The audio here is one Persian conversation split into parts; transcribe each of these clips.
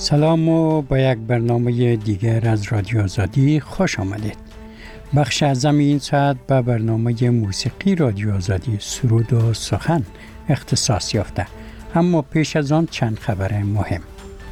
سلام و با یک برنامه دیگر از رادیو آزادی خوش آمدید. بخش اعظم این ساعت به برنامه موسیقی رادیو آزادی سرود و سخن اختصاص یافته. اما پیش از آن چند خبر مهم.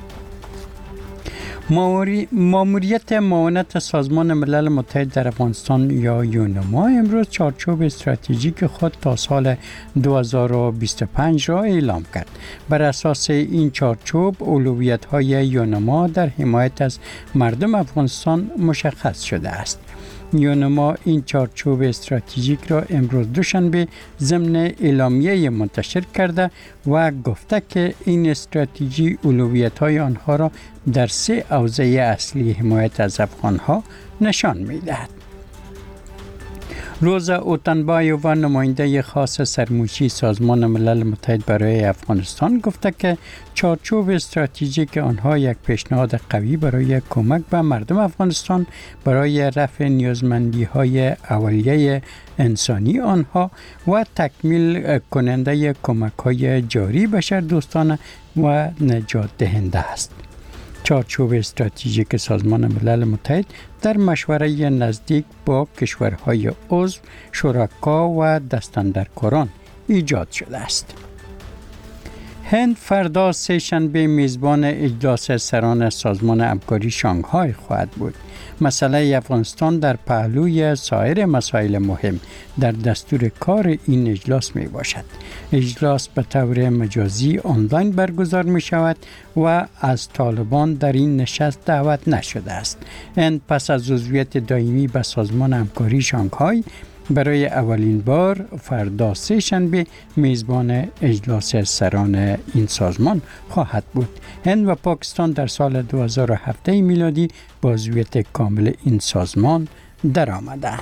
ماموریت معاونت سازمان ملل متحد در افغانستان یا یونما امروز چارچوب استراتژیک خود تا سال 2025 را اعلام کرد. بر اساس این چارچوب اولویت‌های یونما در حمایت از مردم افغانستان مشخص شده است. یونما این چارچوب استراتژیک را امروز دوشنبه ضمن اعلامیه منتشر کرده و گفته که این استراتژی اولویت‌های آنها را در 3 حوزه اصلی حمایت از افغان‌ها نشان می‌دهد. روزا اوتنبایو و نماینده خاص سرموشی سازمان ملل متحد برای افغانستان گفته که چارچوب استراتژیک آنها یک پیشنهاد قوی برای کمک به مردم افغانستان برای رفع نیازمندی‌های اولیه انسانی آنها و تکمیل کننده کمک‌های جاری بشردوستانه و نجات دهنده است. چارچوب استراتژیک سازمان ملل متحد در مشوره نزدیک با کشورهای عضو، شرکا و دستاندرکاران ایجاد شده است. هند فردا سه‌شنبه میزبان اجلاس سران سازمان همکاری شانگهای خواهد بود. مسئله افغانستان در پهلوی سایر مسائل مهم در دستور کار این اجلاس می باشد. اجلاس به طور مجازی آنلاین برگزار می شود و از طالبان در این نشست دعوت نشده است. هند پس از عضویت دائمی به سازمان همکاری شانگهای برای اولین بار فردا سه‌شنبه میزبان اجلاس سران این سازمان خواهد بود. هند و پاکستان در سال 2007 میلادی با عضویت کامل این سازمان درآمدند.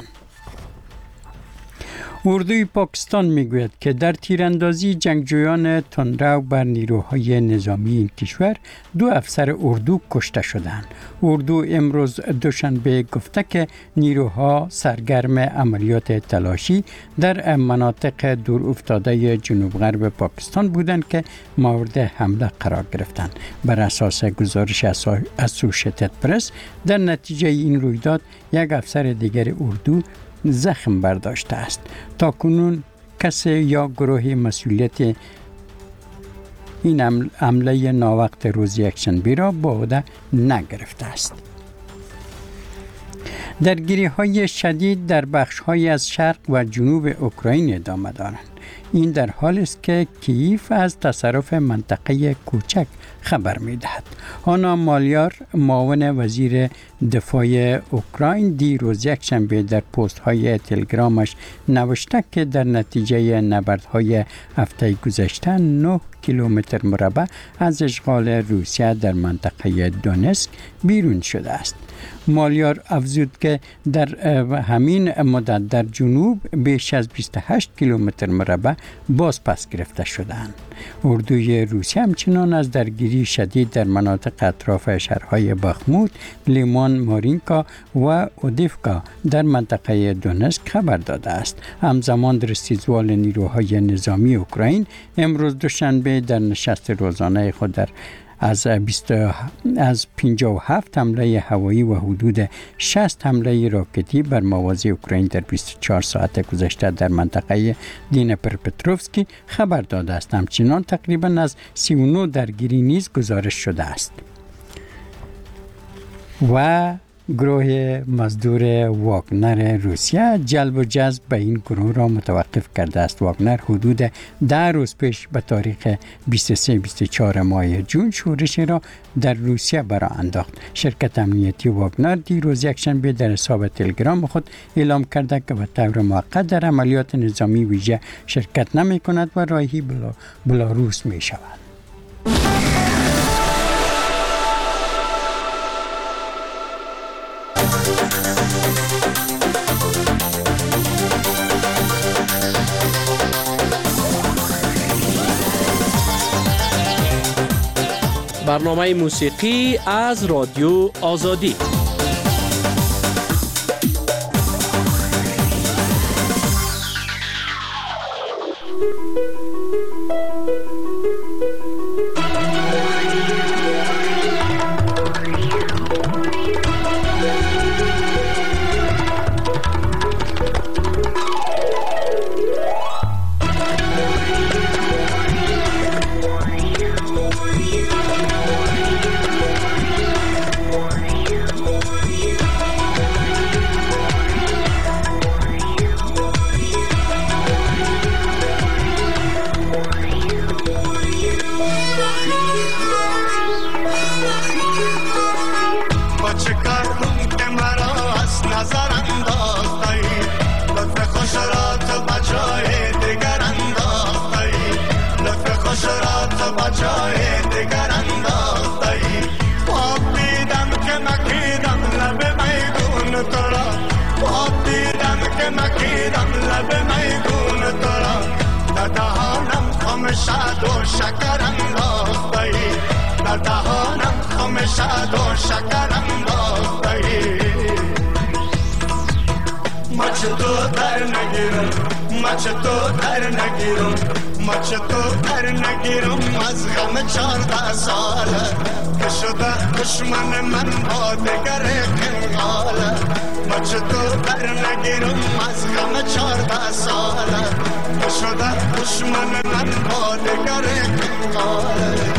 اردوی پاکستان میگوید که در تیراندازی جنگجویان تندرو بر نیروهای نظامی این کشور 2 افسر اردو کشته شدند. اردو امروز دوشنبه گفته که نیروها سرگرم عملیات تلاشی در مناطق دور افتاده جنوب غرب پاکستان بودند که مورد حمله قرار گرفتند. بر اساس گزارش اسوشیتد پرس در نتیجه این رویداد یک افسر دیگر اردو زخم برداشته است. تا کنون کسی یا گروهی مسئولیت این حمله ناوقت روز یکشنبه را به عهده نگرفته است. درگیری‌های شدید در بخش‌های از شرق و جنوب اوکراین ادامه دارند. این در حالی است که کییف از تصرف منطقه کوچک خبر می‌دهد. هانا مالیار معاون وزیر دفاع اوکراین دیروز یکشنبه در پست‌های تلگرامش نوشته که در نتیجه نبردهای هفته گذشته 9 کیلومتر مربع از اشغال روسیه در منطقه دونسک بیرون شده است. مالیار افزود که در همین مدت در جنوب بیش از 28 کیلومتر مربع باز پس گرفته شدند. اردوی روسیه همچنان از درگیری شدید در مناطق اطراف شهرهای بخموت، لیمان، مارینکا و اودیفکا در منطقه دونسک خبر داده است. همزمان رسیدوال نیروهای نظامی اوکراین امروز دوشنبه در نشست روزانه خود از 57 حمله هوایی و حدود 60 حمله راکتی بر مواضع اوکراین در 24 ساعت گذشته در منطقه دینپرپتروفسکی خبر داده است. همچنان تقریبا از 39 درگیری نیز گزارش شده است. و گروه مزدور واگنر روسیه جلب و جذب به این گروه را متوقف کرده است. واگنر حدود 10 روز پیش به تاریخ 23-24 ماه جون شورشی را در روسیه برآ انداخت. شرکت امنیتی واگنر دیروز یکشنبه در حساب تلگرام خود اعلام کرده که به طور موقت در عملیات نظامی ویژه شرکت نمی کند و راهی بلاروس می شود. برنامه موسیقی از رادیو آزادی. و شکر انداختی، در دهانم خم شد و شکر انداختی. مچ تو در نگیرم، مچ تو در نگیرم، مچ تو در نگیرم از غم 14 ساله که شده دشمن من با دگر کنگاله. مچ تو در نگیرم از غم 14 ساله که شده دشمن من با دگر کنگاله.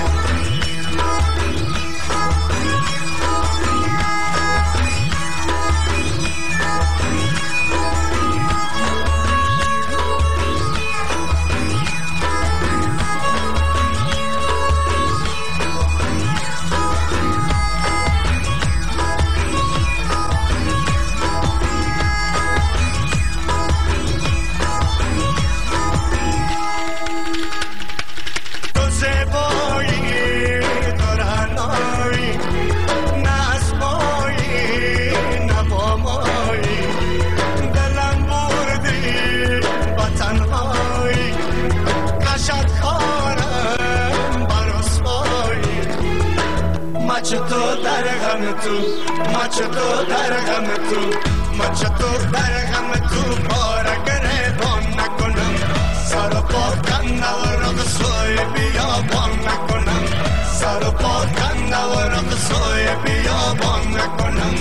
مچ تو در غم تو، مچ تو در غم تو، مچ تو در غم تو پاره گریبان نکنم، سر و پا کنده و رقصای بیابان نکنم، سر و پا کنده و رقصای بیابان نکنم.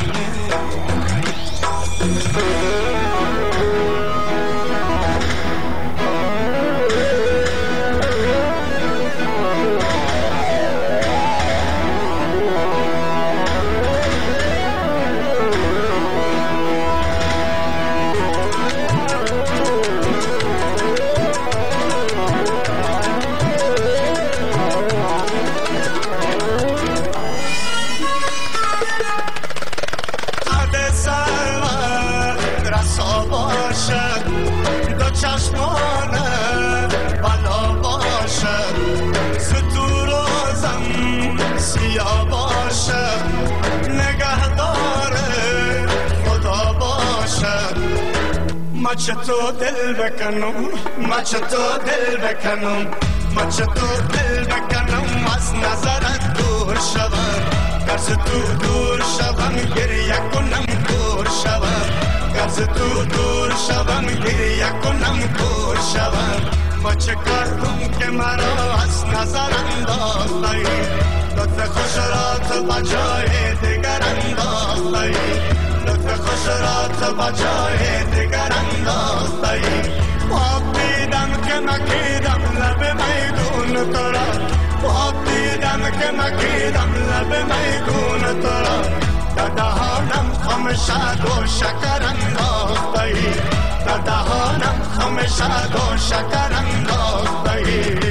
مچ تو دل بکنم، مچ تو دل بکنم، مچ تو دل بکنم از نظرت دور شوم، گرز تو دور شوم گریه کنم دور شوم، گرز تو دور شوم گریه کنم دور شوم. ما چه کردم که مرا از نظر انداختی، لطف خوش را تو بجای دیگر انداختی، لطف خوش را تو بجای دیگر انداختی. خواب دیدم که مکیدم لب میدون تو را، خواب دیدم که مکیدم لب میدون تو را، در دهانم خم شد و شکر انداختی، در دهانم خم شد و شکر انداختی.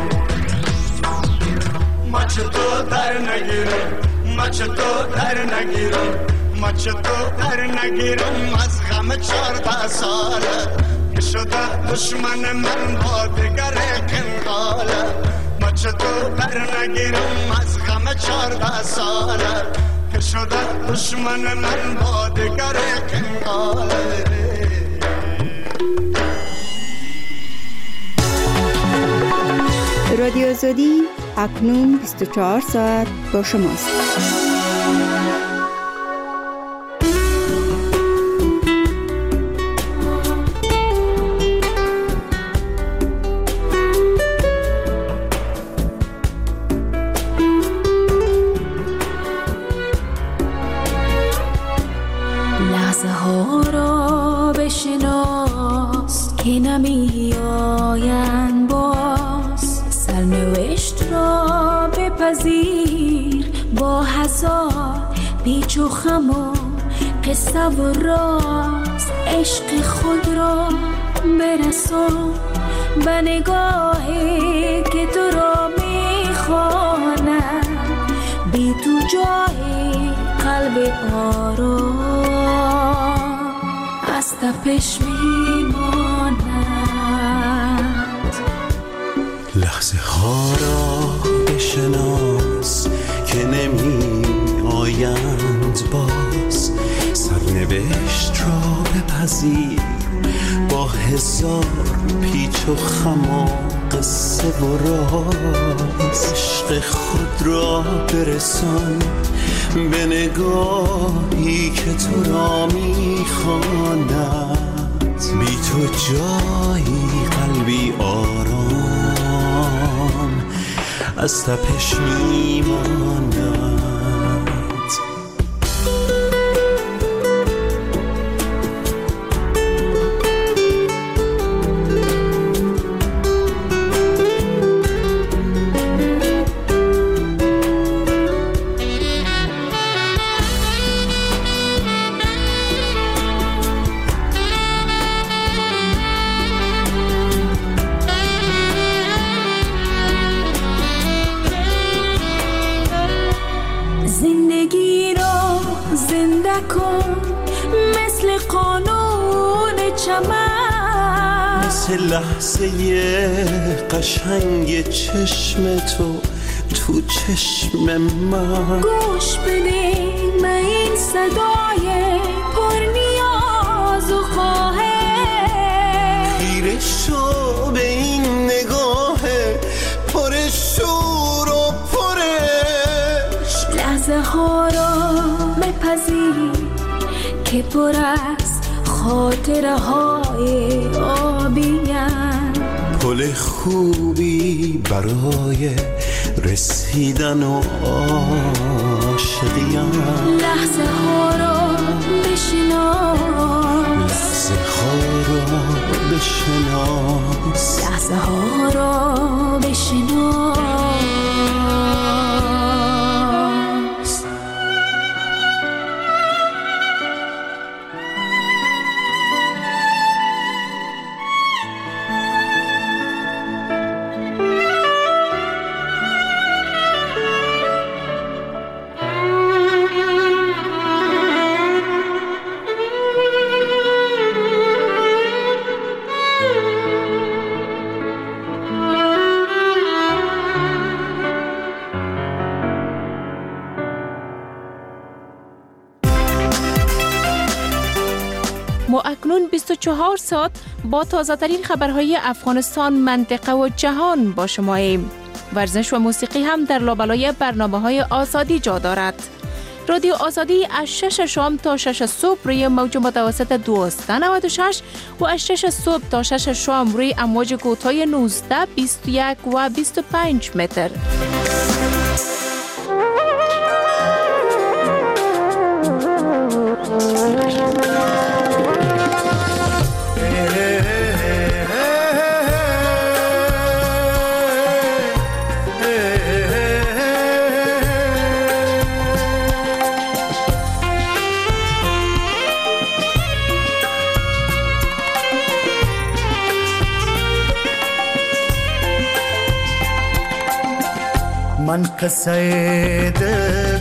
مچ تو در نگیرم، مچ تو در نگیرم، مچ تو در نگیرم از غم 14 ساله که شده دشمن من با دگر کنگاله. مچ تو در نگیرم از غم 14 ساله که شده دشمن من با دگر کنگاله. رادیو آزادی اکنون 24 ساعت با شماست. لحظه ها را بشناس که نمی آیند باز، سرنوشت را بپذیر با هزار پیچ و خم و قصه و راز. عشق خود را برسان به نگاهی که تو را میخواند، بی تو جای قلب آرام از تپش میماند. لحظه ها را بشناس که نمی آیند باز، سرنوشت را بپذیر با هزار پیچ و خم و قصه و راز، عشق خود را برسان به نگاهی که تو را میخواند. بی تو جایی قلبی آرام از تپش میماند. زندگی را زنده کن مثل قانون چمن، مثل لحظه قشنگ چشم تو تو چشم من. گوش بده من این صدای پر نیاز و خواهش، خیره شو به این نگاه پر شور و پرش. لحظه ها را بپذیر که پر از خاطره های آبی‌اند، پل خوبی برای رسیدن و عاشقی‌ام. لحظه ها را بشناس، لحظه ها را بشناس، لحظه ها را بشناس. ما اکنون 24 ساعت با تازه‌ترین خبرهای افغانستان، منطقه و جهان با شماییم. ورزش و موسیقی هم در لابلای برنامه‌های آزادی جا دارد. رادیو آزادی از 6 شام تا 6 صبح روی موج متوسط 1296 و از 6 صبح تا 6 شام روی امواج کوتاه 19، 21 و 25 متر. من قصه دل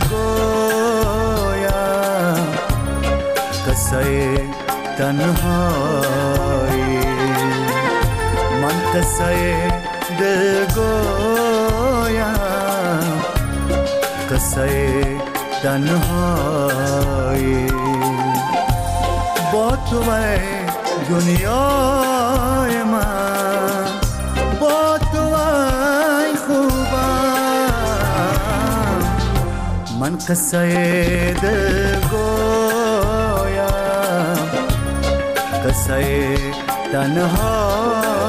گویم، قصه تنهایی. من قصه دل گویم، قصه تنهایی. با تو دنیای من، با تو خوبم. من قصه دل گویم، قصه تنهایی.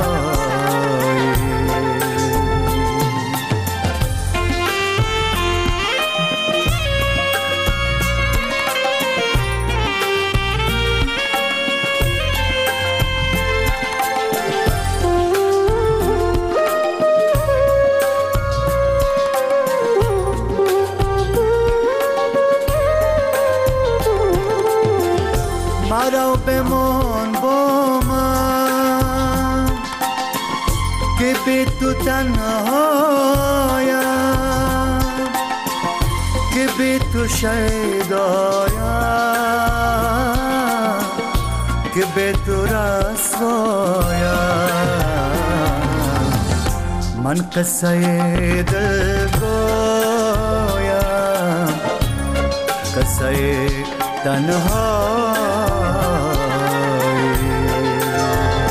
مرا بمان با من که به تو تنهایم، که به تو شیدایم، که به تو رسوایم. من قصه دل گویم، قصه تنهایی.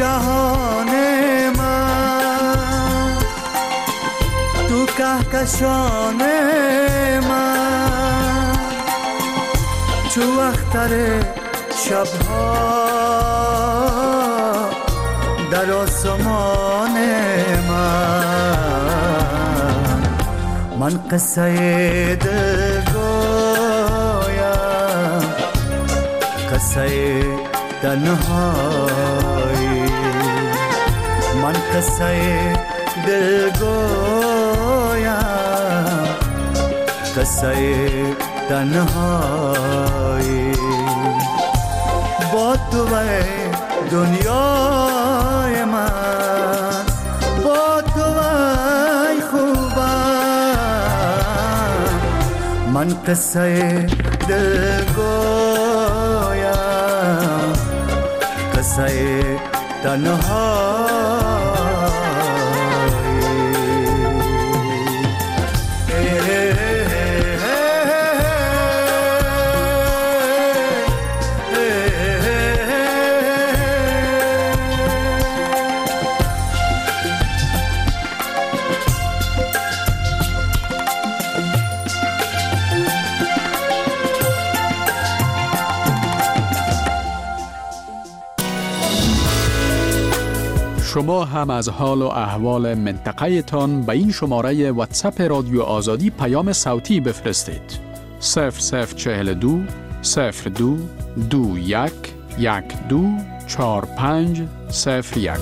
جهان من، تو کهکشان من، تو اختر شبها در آسمان من قصه دل گویم، قصه تنهایی، من قصه دل گویم، قصه تنهایی. با تو به دنیای من، با تو ای خوبم، من قصه دل گویم، قصه تنهایی. شما هم از حال و احوال منطقه تان به این شماره واتساپ رادیو آزادی پیام صوتی بفرستید. 0042 02 21 12 45 01.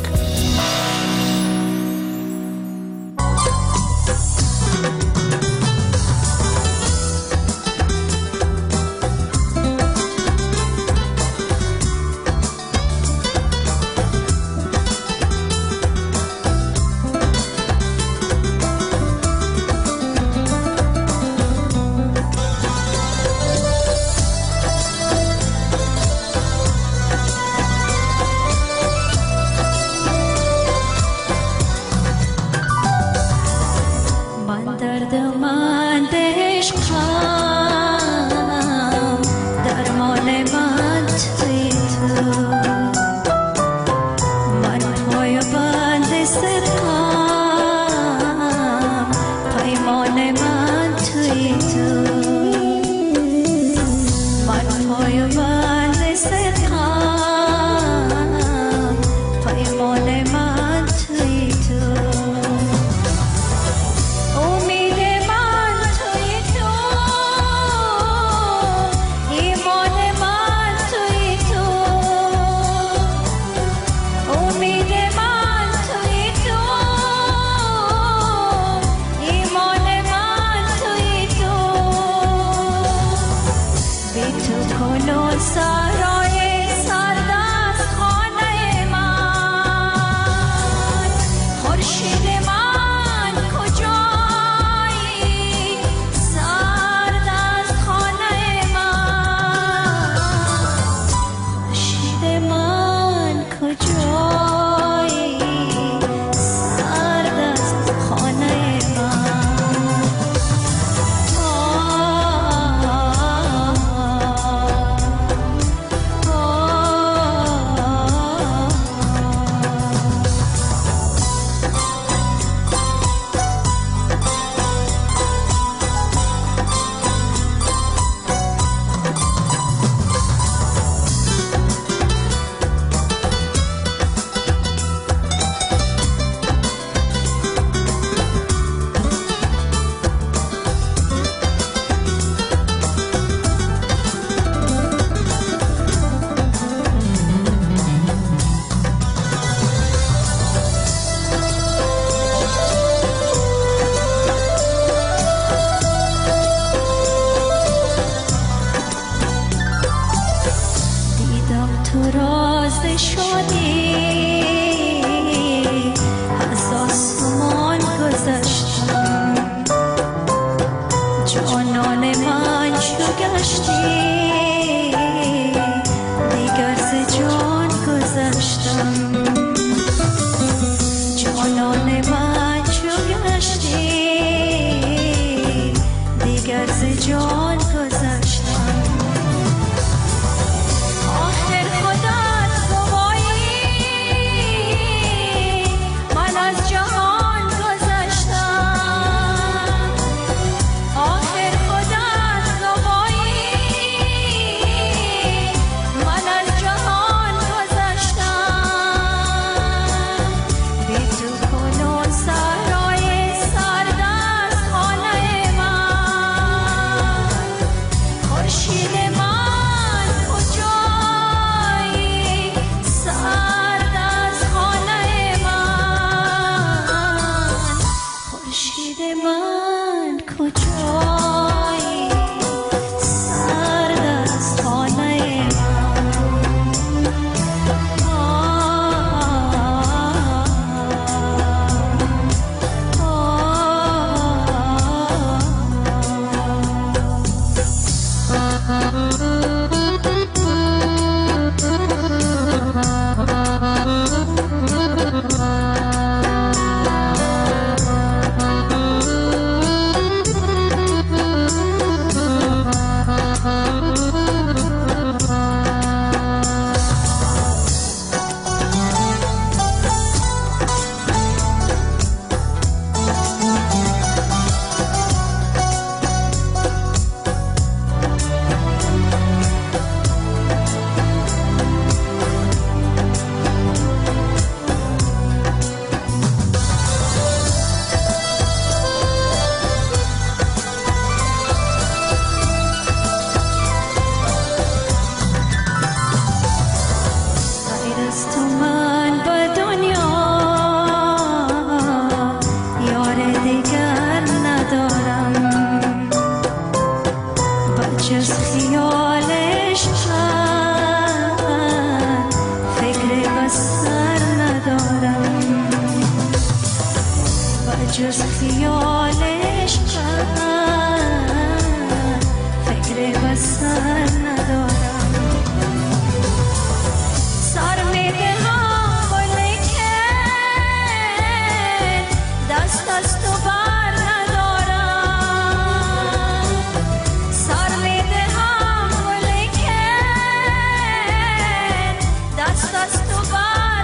جز خیالش فکر بسر ندارم. سر میدهم ولیکن دست از تو بر ندارم. سر میدهم ولیکن دست از تو بر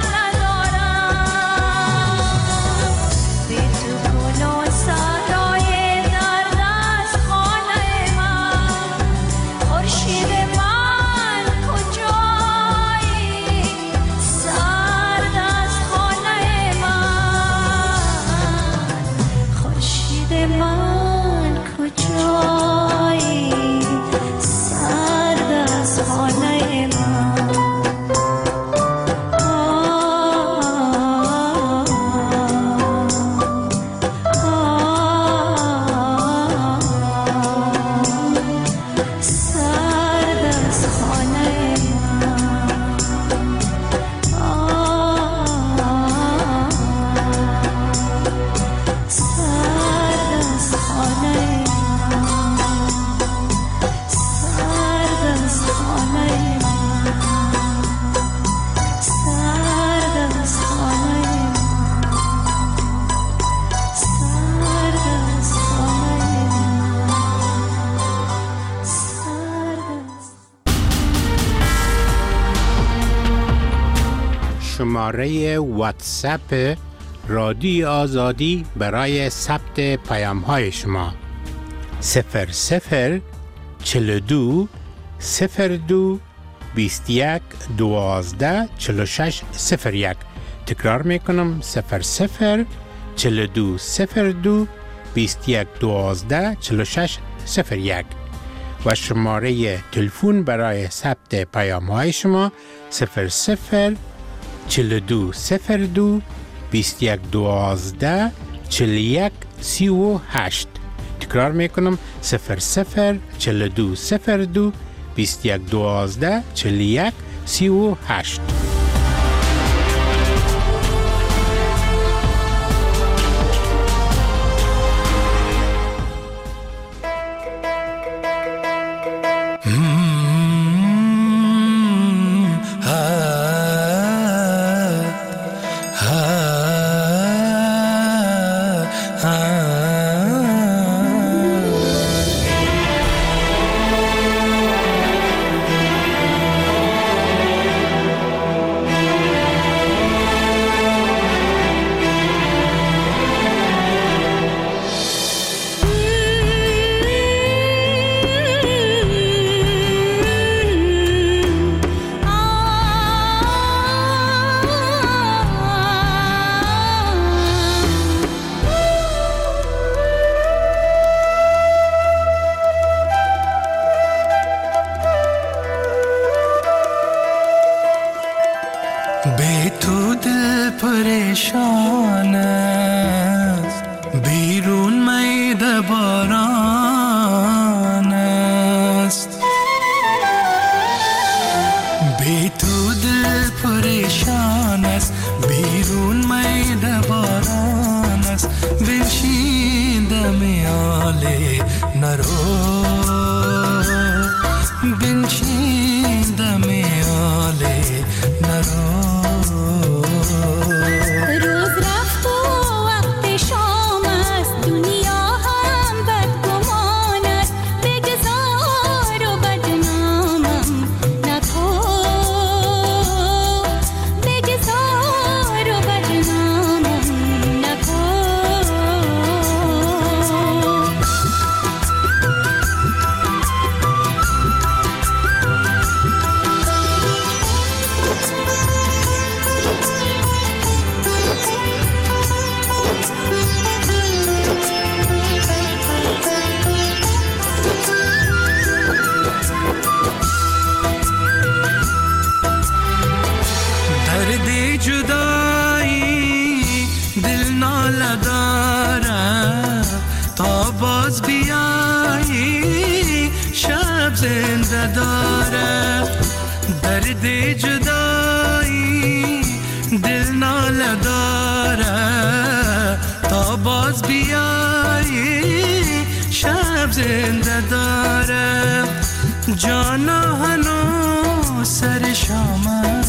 شماره واتساپ رادیو آزادی برای ثبت پیام‌های شما 00 42 02 21 12 46 01. تکرار میکنم 00 42 02 21 12 46 01 و شماره تلفن برای ثبت پیام‌های شما 00 42 02 21 12 41 38. تکرار میکنم 00 42 02 21 12 41 38. بی تو دل پریشان است، بیرون میده باران است. بی تو دل پریشان است، بیرون میده باران است. بنشینده میاله نرو، بنشینده میاله نرو. زنده داره درد جدایی، دل ناله داره تا تا باز بیایی شب زنده دارم جانا هنوز سر شامم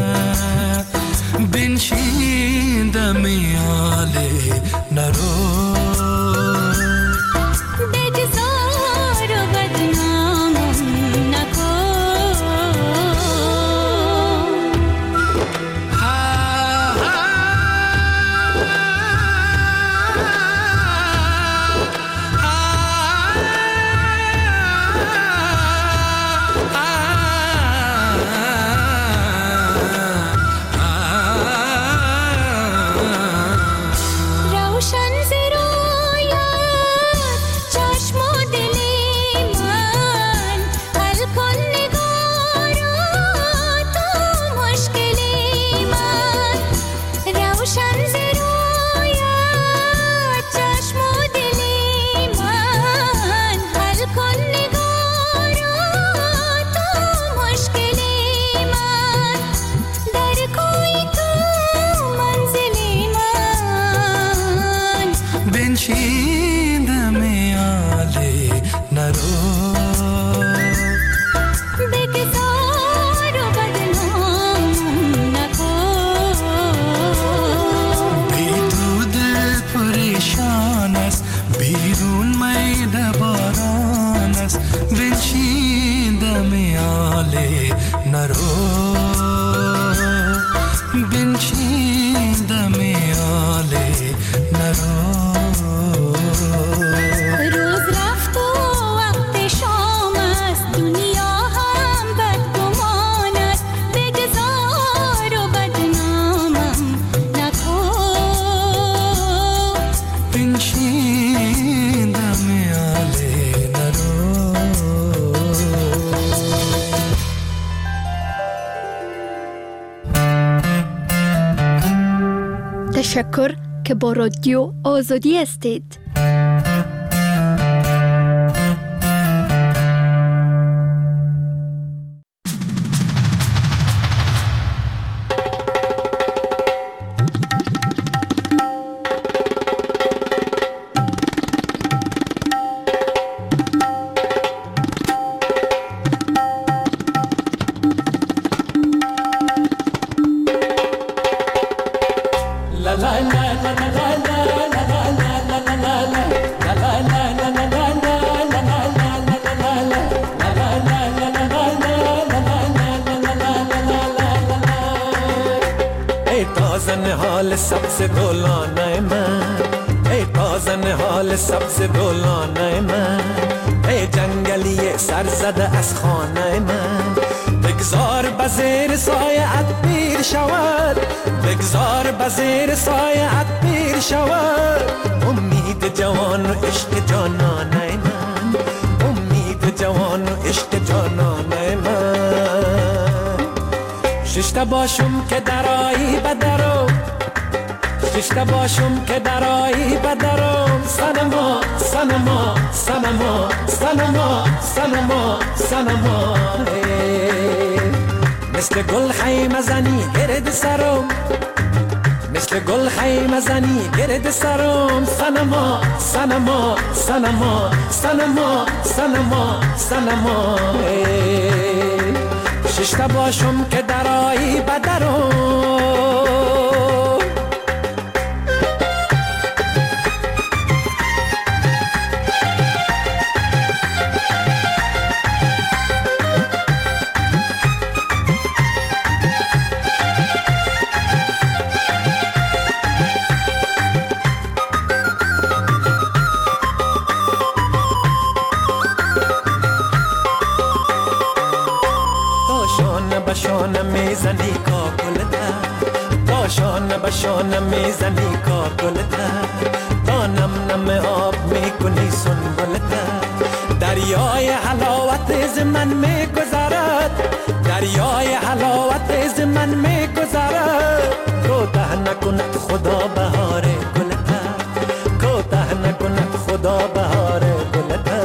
بنشین دمی آله نرو تشکر که با رادیو آزادی هستید. سبز گلانه من ای جنگلی سر زده از خانه من بگذار بزیر سایه‌ات پیر شود بگذار بزیر سایه‌ات پیر شود امید جوان و عشق جانانه من امید جوان و عشق جانانه من ششته باشم که درایی بدرو ششته باشم که درایی بدرم سنما سنما سنما سنما سنما سنما مثل گل خیمه زنی گرد سرم مثل گل خیمه زنی گرد سرم سنما سنما سنما سنما سنما سنما ششته باشم که درایی بدرم میزنی کاکلته باشان باشان میزنی کاکلته تا نم نم آب میکنی سنبلته دریای حلاوت ز من میگذرد دریای حلاوت ز من میگذرد کوتاه نکند خدا بهار گلته کوتاه نکند خدا بهار گلته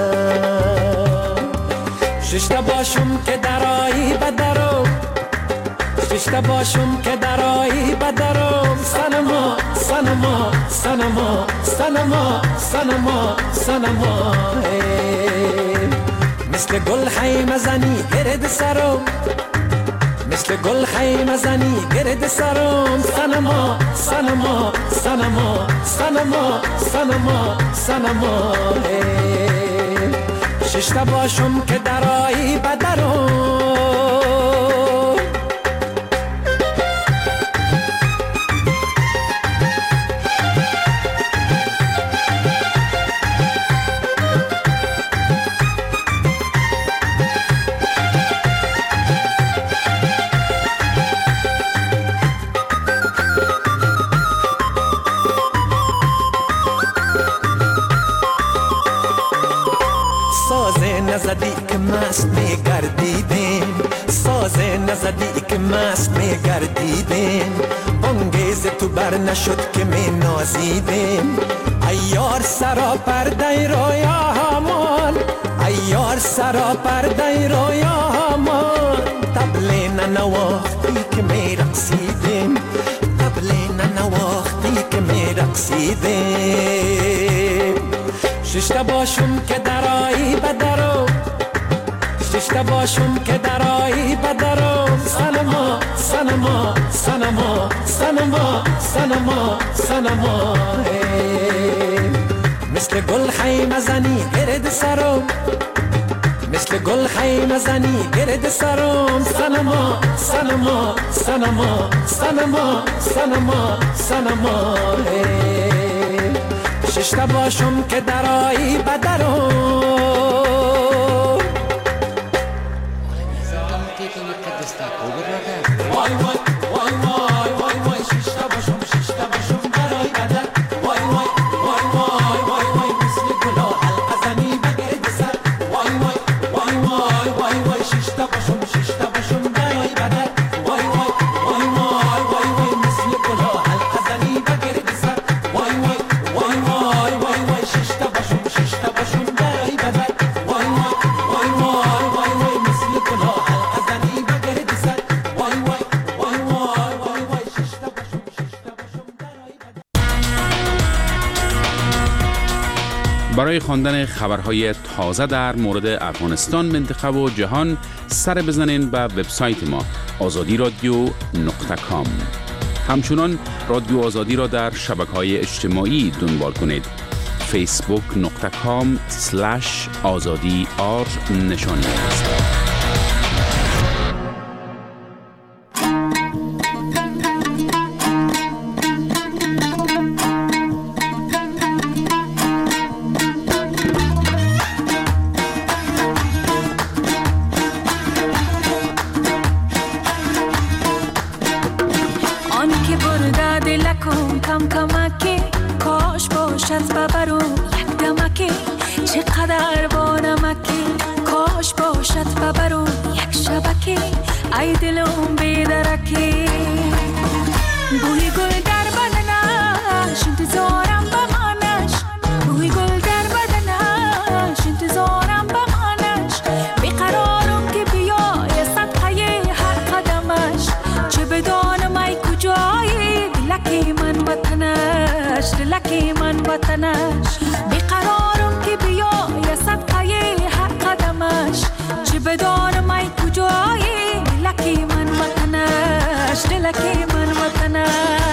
ششته باشم که درایی بدرو ششته باشم که درایی بدرم سنما سنما سنما سنما سنما سنما مثل گل خیمه زنی گرد سرم مثل گل خیمه زنی گرد سرم سنما سنما سنما سنما سنما سنما ششتا باشم که درایی بدرم نزدی که مست میگردیدیم ساز نزدی که مست میگردیدیم بانگیز تو بر نشد که می نازیدیم ایار سرا پرده رویا همان ایار سرا پرده رویا همان طبل ننواختی که می رقصیدیم طبل ننواختی که می رقصیدیم ششتا باشم که درایی بدرو ششتا باشم که درایی بدرو سنما سنما سنما سنما سنما سنما مثل گل خیمه زنی گرد سرم مثل گل خیمه زنی گرد سرم سنما سنما سنما سنما سنما سنما ششتا باشم که درایی بدرم وای وای وای وای وای وای ششتا باشم درایی بدر وای وای وای وای وای وای مثل گلا حلقه زنی بگرد سر وای وای وای وای وای وای ششتا باشم درایی بدر وای وای وای وای وای وای مثل گلا حلقه زنی بگرد سر وای وای وای وای وای وای ششتا باشم درایی بدر وای وای وای وای وای وای مثل گلا حلقه زنی بگرد سر وای وای وای وای وای وای ششتا باشم درایی بدر. برای خواندن خبرهای تازه در مورد افغانستان، منطقه و جهان سر بزنین به وبسایت ما azadiradio.com. همچنان رادیو آزادی را در شبکه‌های اجتماعی دنبال کنید. facebook.com/azadi_r نشانی است. کم کمکی کاش باشد ببرو یک دمکی چقدر با نمکی کاش باشد ببرو یک شبکی ای دلم بیدرکی بوی گل در بدنش انتظارم بمانش بوی گل در بدنش انتظارم بمانش بیقرارم که بیای صدقه هر قدمش چه بدانم ای کجایی دلکی من وطنش دلکی من وطنش بیقرارم که بیای صدقه هر قدمش چه بدانم ای کجایی دلکی من وطنش دلکی من وطنش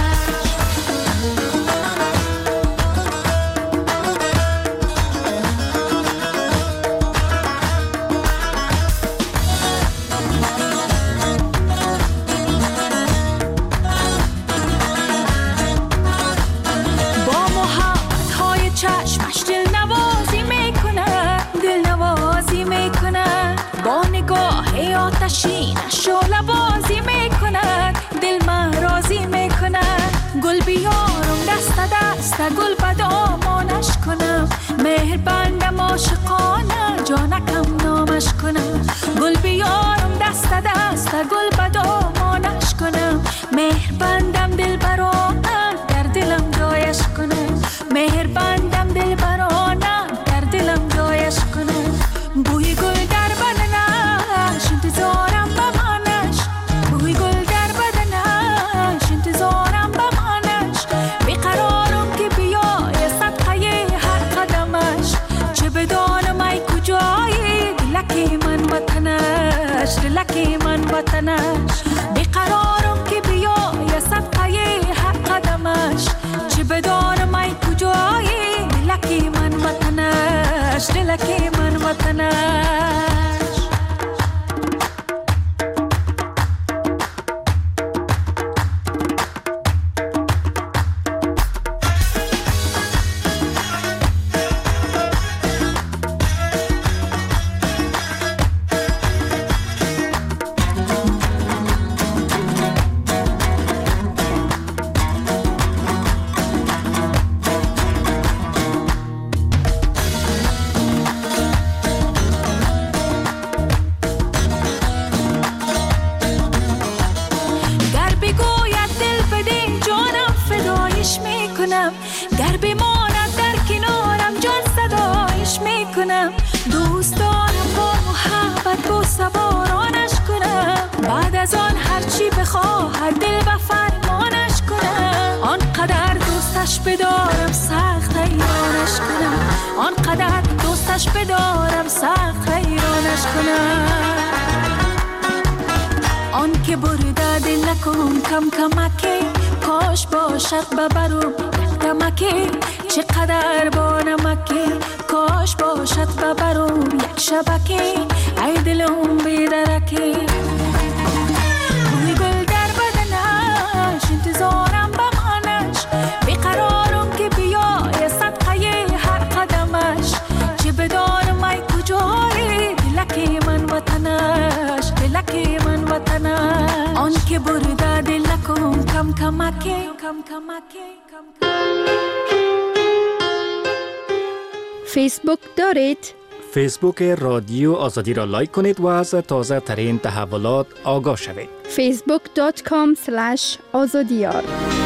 آتشینش شعله بازی میکند دل من راضی میکند گل بیارم دست دست گل به دامانش کنم مهر بندم عاشقانه جانکم نامش کنم گل بیارم دست دست گل به دامانش کنم مهر بندم دل برانه در دلم جایش کنم مهر بندم دل برانه در دلم جایش کنم بوی گل در بدنش انتظارم بمانش وطنش، بیقرارم که بیای صدقه هر قدمش، چه بدانم ای کجایی دلکی من وطنش، دلکی من وطنش. گر بماند در کنارم جان صدایش میکنم، دوست دارم با محبت با سوارانش کنم، بعد از آن هرچی بخواهد دل به فرمانش کنم، آنقدر دوستش بدارم سخت حیرانش کنم، آنقدر دوستش بدارم سخت حیرانش کنم. آن که برده دل نکن کم کمکی، کاش باشد ببرم کمکی، چقدر با نمکی، کاش باشد ببرم یک شبکی، ای دلم بیدرکی. روی گل در بدنش انتظارم بمانش، بیقرارم که بیای صدقه هر قدمش، چه بدانم ای کجایی دلکی من وطنش، دلکی من وطنش. آن که برده دل نکن کم کمکی، کم کمکی. فیسبوک دارید؟ فیسبوک رادیو آزادی را لایک کنید و از تازه ترین تحولات آگاه شوید. facebook.com/azadiyar.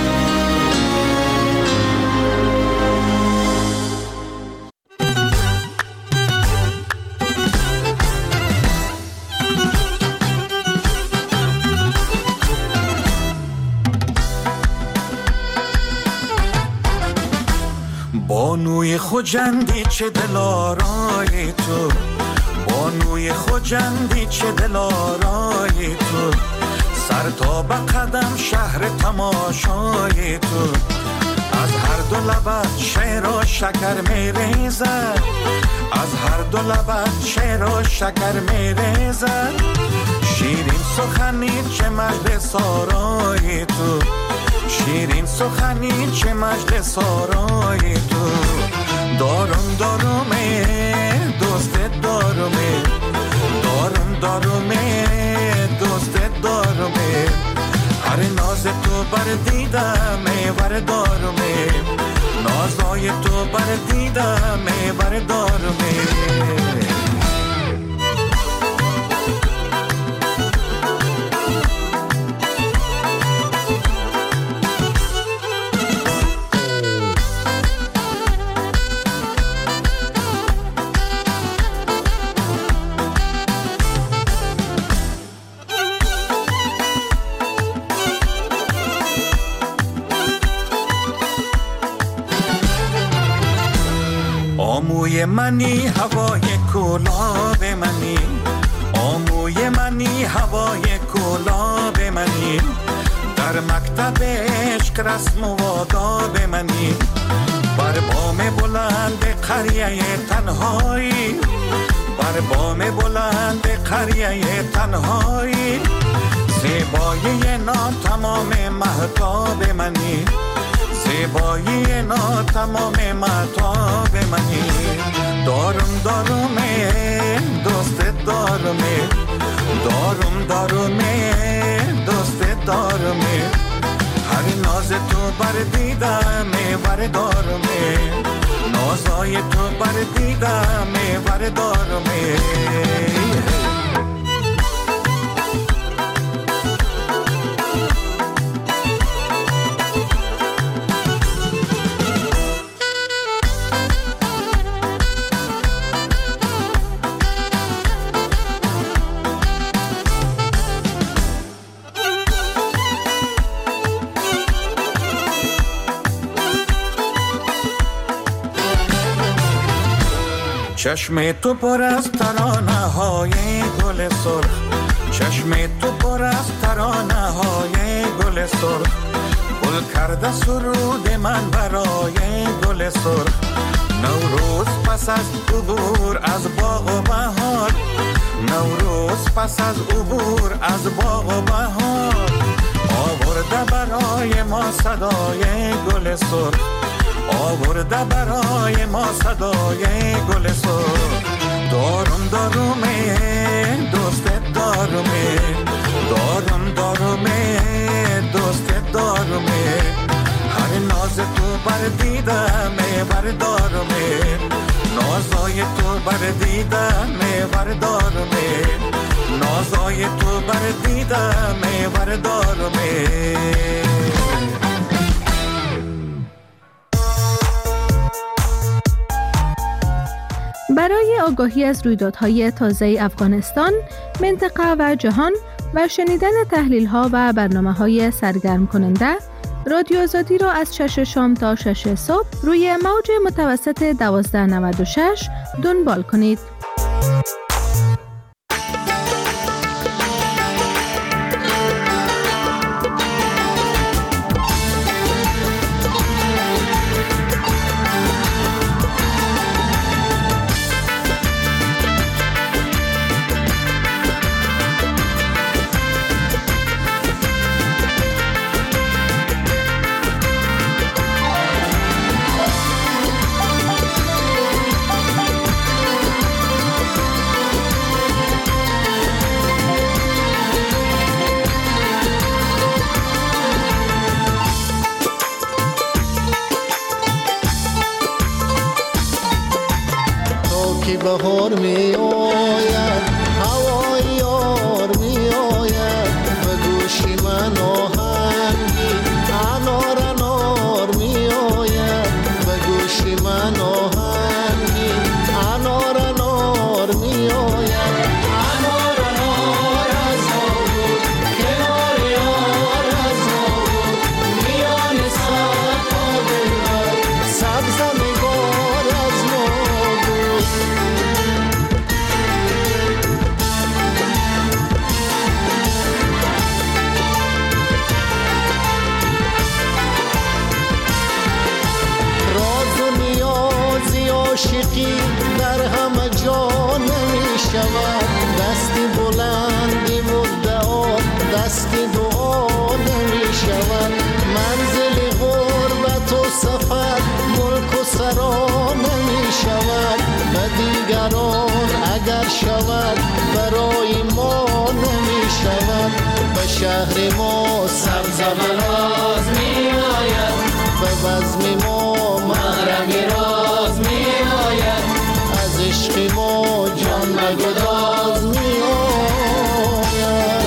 بانوی خجندی چه دلارای تو، بانوی خجندی چه دلارای تو، سر تا به قدم شهر تماشای تو، از هر دو لبت شعر و شکر می ریزد، از هر دو لبت شعر و شکر می ریزد، شیرین سخنی چه مجد سارای تو، شیرین سخنی چه مجد سارای تو، دارم دارمه دوستت دارمه، دارم دارمه دوستت دارمه، هر ناز تو بر دیدمه بر دارمه، نازای تو بر دیدمه بر دارمه. آموی منی هوای گلاب منی، آموی منی هوای گلاب منی، در مکتب عشق رسم و آداب منی، بر بام بلند قریه تنهایی، بر بام بلند قریه تنهایی، زیبایی ناتمام مهتاب منی، زیبایی ناتمام مهتاب منی، دارم دارمه دوستت دارمه، دارم دارمه دوستت دارمه، هر ناز تو بر دیدمه بر دارمه، نازای تو بر دیدمه بر دارمه. چشم تو پر از ترانه های گل سرخ، چشم تو پر از ترانه های گل سرخ، گل کرده سرود من برای گل سرخ. نوروز پس از عبور از باغ و بهار، نوروز پس از عبور از باغ و بهار، آورده برای ما صدای گل سرخ، آورده برای ما صدای گل سرخ. دارم دارومه دوستت دارومه، دارم دارومه دوستت دارومه، هر ناز تو بر دیدمه بردارمه، نازای تو بر دیدمه بردارمه، نازای تو بر دیدمه بردارمه. برای آگاهی از رویدادهای تازه افغانستان، منطقه و جهان و شنیدن تحلیل‌ها و برنامه‌های سرگرم کننده، رادیو آزادی را از 6 شام تا 6 صبح روی موج متوسط 1296 دنبال کنید. بهار می آید، هوای یار می آید، به گوشی من آهنگی انار انار می آید، به گوشی من آهنگی انار انار می آید. انار انار از بود کنار یار از بود، میان صدها دلبر سبز نگار از ما بود. عاشقی در همه جا نمی شود، دستی بلندی مدعا دستی دعا نمی شود. منزل غربت و سفر ملک و سرا نمی شود، به دیگران اگر شود برای ما نمی شود. به شهر ما سبز و راز می آید، به بزم ما محرمی راز می آید، از عشق ما جان مگداز می آید.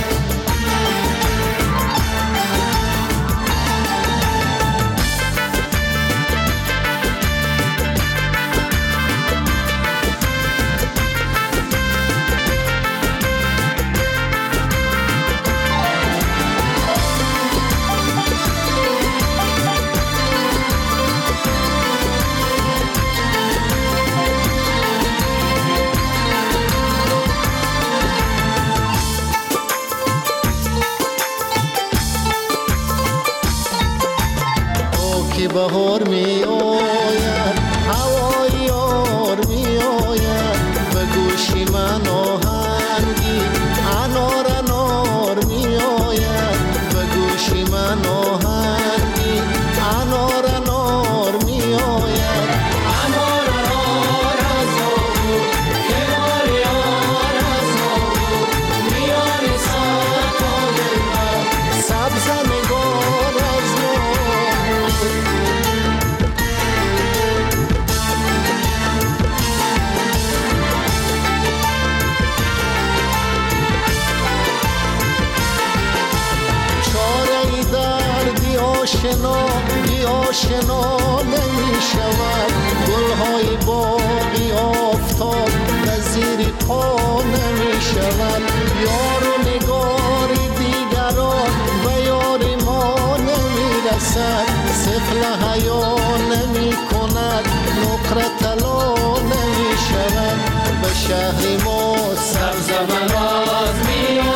بهار می آید، هوای یار می آید، به گوشی من آهنگی انار انار می آید، به گوشی من آهنگی انار انار می آید. انار انار از بود کنار یار از بود، میان صدها دلبر سبز نگار از ما بود. آشنا نمی شود، گلهای باغی آفتاب به زیر پا نمی شود. یار و نگار دیگران به یار ما نمی رسد، سفل حیا نمی کند، نقره شهر ما سبز و راز میاد.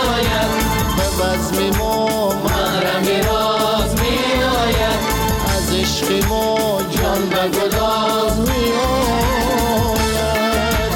عشق ما جان به گداز می آید.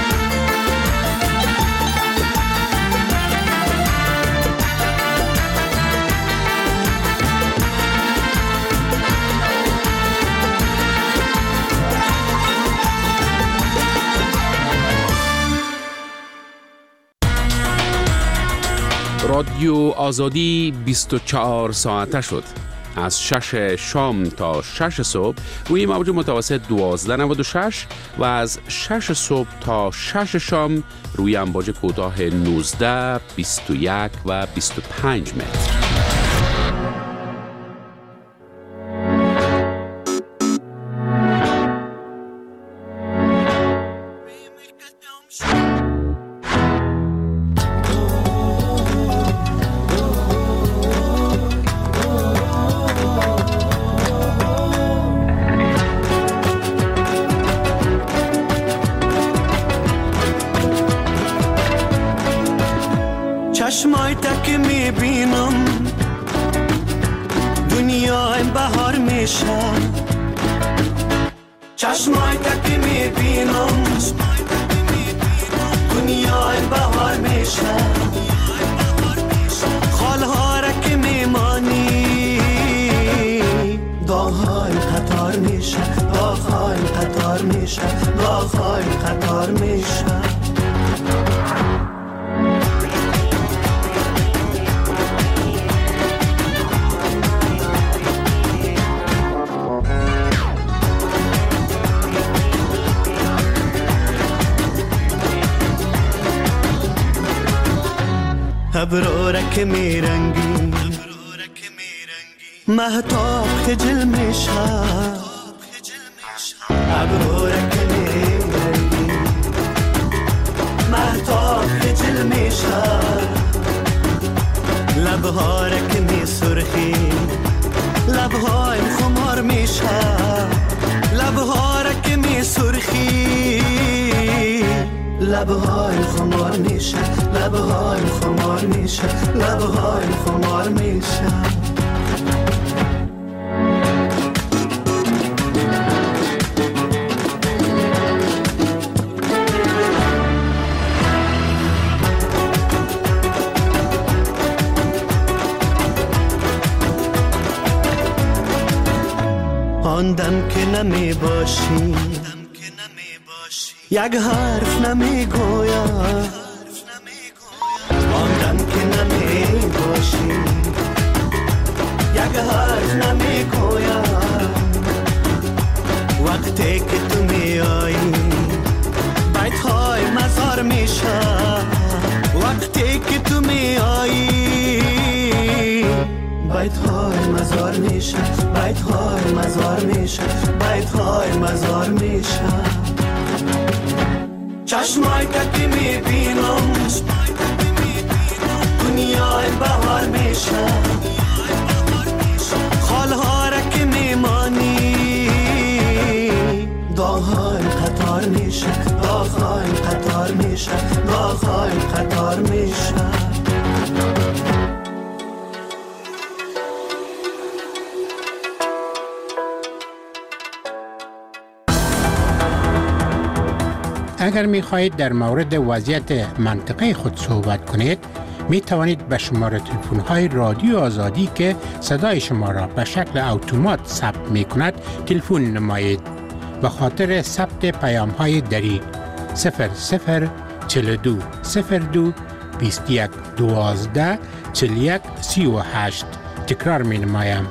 رادیو آزادی 24 ساعته شد. از 6 شام تا 6 صبح روی موج متوسط 1296 و از 6 صبح تا 6 شام روی امواج کوتاه 19، 21 و 25 متر. چشمای تک میبینم دنیا این بهار میشه. چشمای تک میبینم دنیا این بهار میشه. خالها را که میمانی داغهای قطار میشه، داغهای قطار میشه، داغهای قطار میشه. ابرارک میرنگی مهتاب خجل میشه. ابرارک میرنگی مهتاب خجل میشه. لبهارک می سرخی لبهای خمار میشه. لبهارک می سرخی لبهای خمار میشه. لبهای خمار میشه. لبهای خمار میشه. آن دم که نمی باشی یک حرف نمی گویم. آن دم که نمی باشی یک حرف نمی گویم. وقتی که تو می آیی بیت های مزار میشه. وقتی که تو می آیی بیت های مزار میشه. بیت های مزار میشه. بیت های مزار میشه. چشمای که میبینم دنیا این بهار میشه. خالها را که میمانی داغهای قطار میشه. داغهای قطار میشه. داغهای قطار میشه. اگر می خواهید در مورد وضعیت منطقه خود صحبت کنید می توانید به شماره تلفن های رادیو آزادی که صدای شما را به شکل اتومات ثبت می کند تلفن نمایید. به خاطر ثبت پیام های دری 0042 02 21 12 41 38. تکرار می نمایم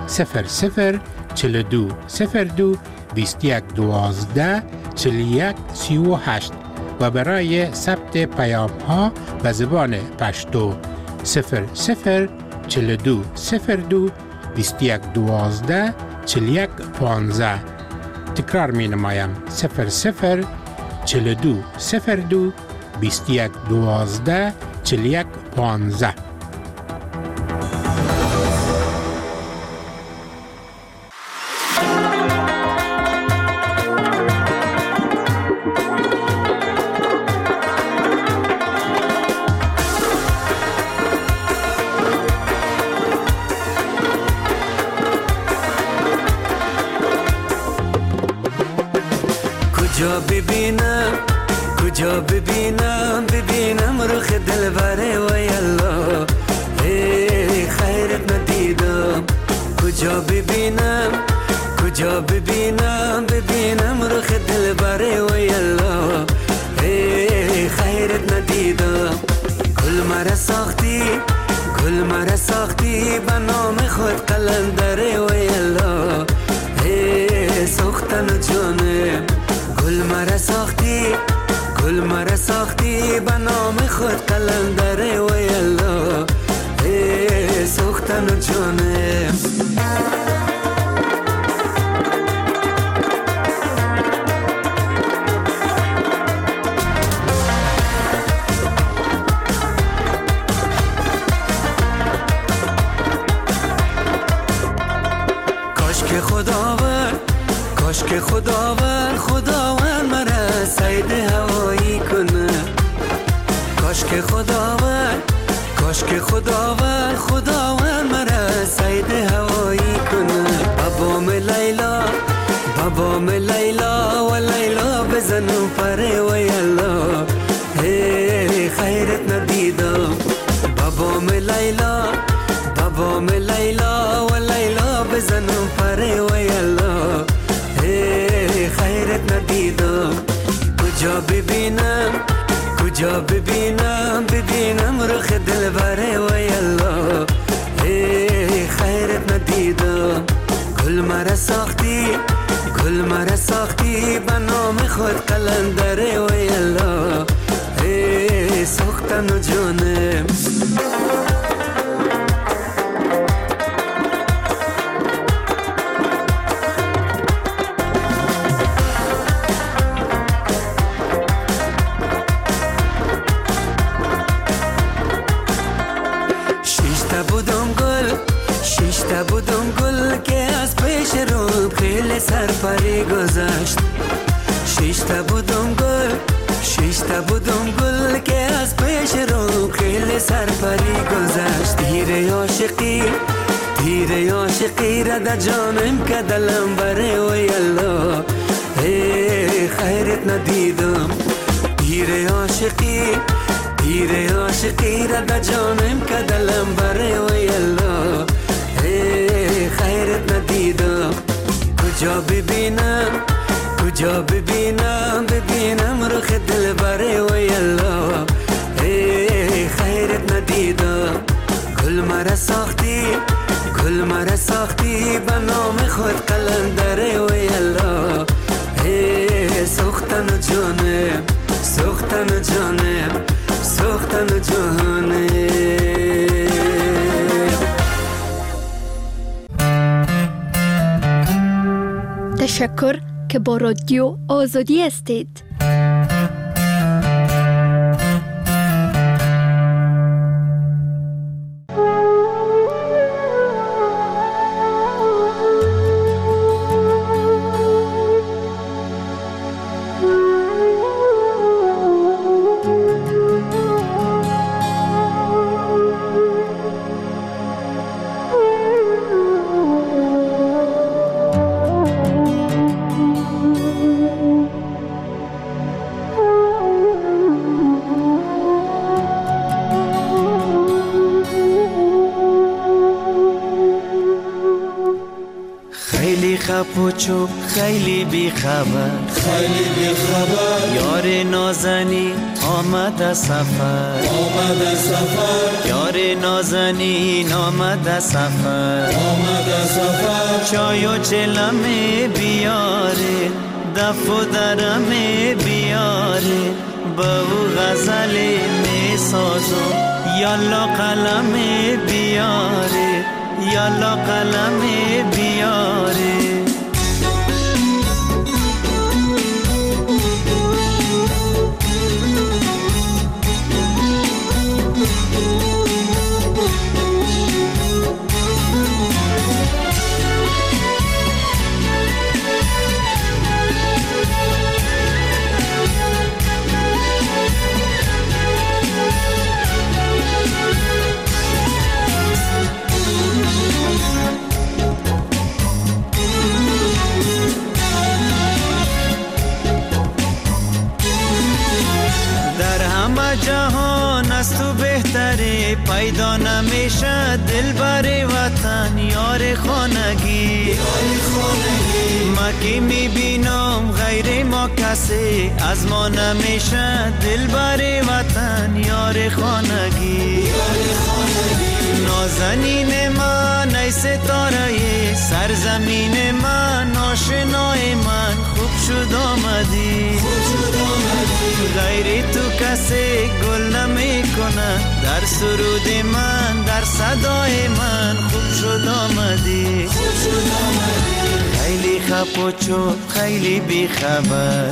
0042 02 21 12 41 38 و برای ثبت پیام ها به زبان پشتو 0042 02 21 12 41 15. تکرار می نمایم 0042 02 21 12 41 15. کجا ببینم کجا ببینم ببینم رخ دلبره و یلا خیرت ندیدم کجا ببینم کجا ببینم ببینم رخ دلبره و یلا خیرت ندیدم گل مرا ساختی گل مرا ساختی به نام خود قلندره و یلا ساختن و جانم گل مرا ساختی گل مرا ساختی به نام خود قلندره و یلا ساختن و جانم کاش که خداوند مرا صید هوایی کنه کاش که خداوند مرا صید هوایی کنه بابام لیلا و لیلا بزنو پره و یلا خیرت ندیدم بابام لیلا و لیلا بزنو پره و یلا خیرت ندیدم کجا ببینم کجا ببینم ببینم رخ دلبره و یلا خیرت ندیدم گل مرا ساختی گل مرا ساختی به نام خود قلندره و یلا ساختن و جانم بودم گل که از پیش رو خیلی سرپری گذشت شیشتا بودم گل که از پیش رو خیلی سرپری گذشت تیر عاشقی را در جانم که دلم بره و یلا خیرت ندیدم تیر عاشقی را در جانم که دلم بره و یلا خیرت ندیدم کجا ببینم ببینم رخ دلبره و یلا خیرت ندیدم گل مرا ساختی به نام خود قلندره و یلا ساختن و جانم ساختن و جانم ساختن و جانم تشکر که با رادیو آزادی هستید. پوچو خیلی بی خبر یار نازنی آمد سفر یار نازنین آمد سفر چای و چلم بیاره دف و درم بیاره با او غزل می سازم یالا قلم بیاره یالا قلم بیاره پیدا نمیشه دل بر وطن یار خانگی ما که میبینم غیر ما کسی از ما نمیشه دل بر وطن یار خانگی نازنین من ای ستاره سرزمین من آشنای من خوب شد آمدی غیر تو کسی گل نمی کنه در سرود من در صدای من خوب شد آمدی خیلی خپ و چوب خیلی بی خبر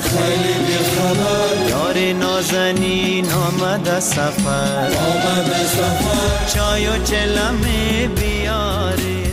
یار نازنین آمده سفر چای و چلمه بیاری